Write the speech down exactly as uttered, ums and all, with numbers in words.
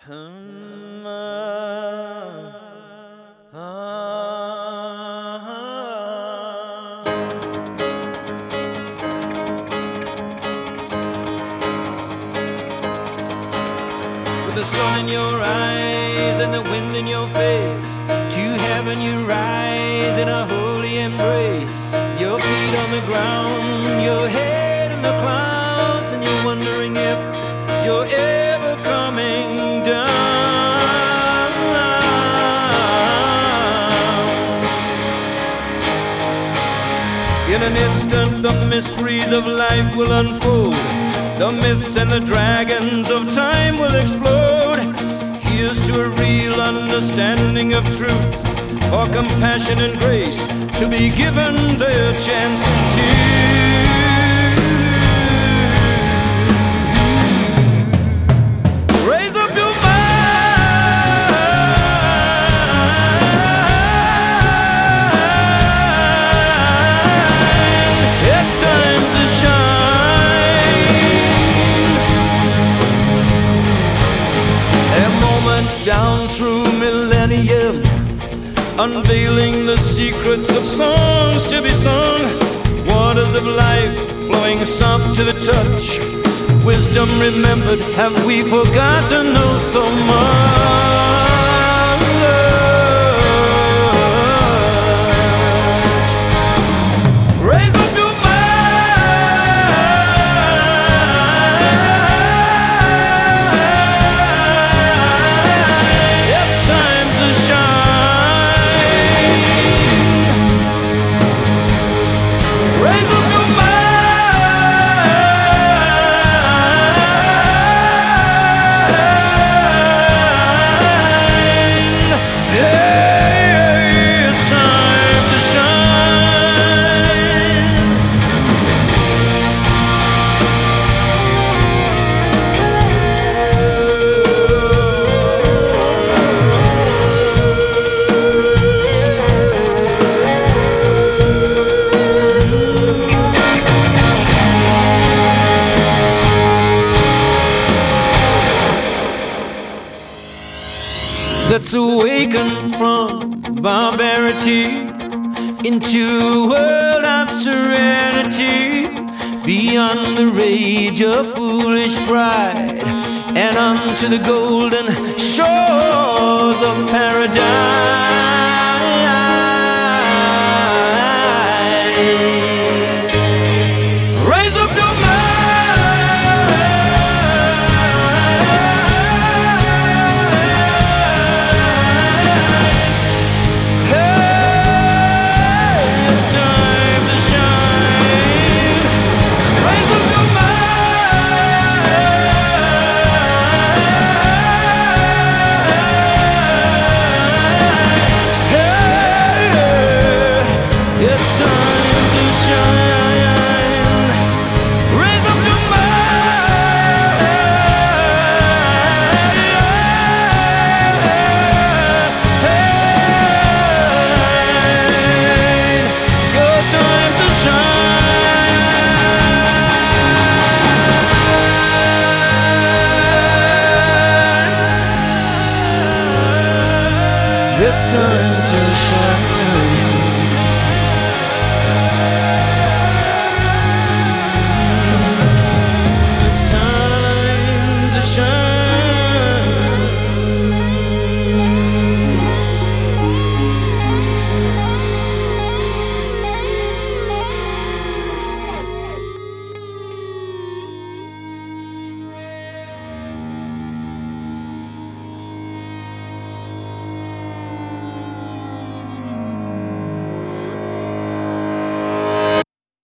Hmm, ah, ah, ah. With the sun in your eyes and the wind in your face, to heaven you rise in a holy embrace. Your feet on the ground, your head in the clouds, and you're wondering if you're ever coming down. In an instant the mysteries of life will unfold, the myths and the dragons of time will explode. Here's to a real understanding of truth, for compassion and grace to be given their chance to. Down through millennium, unveiling the secrets of songs to be sung. Waters of life flowing soft to the touch. Wisdom remembered, have we forgotten? Oh, so much. Raise up your Let's awaken from barbarity into a world of serenity, beyond the rage of foolish pride, and unto the golden shores of paradise. Raise up your It's time to shine.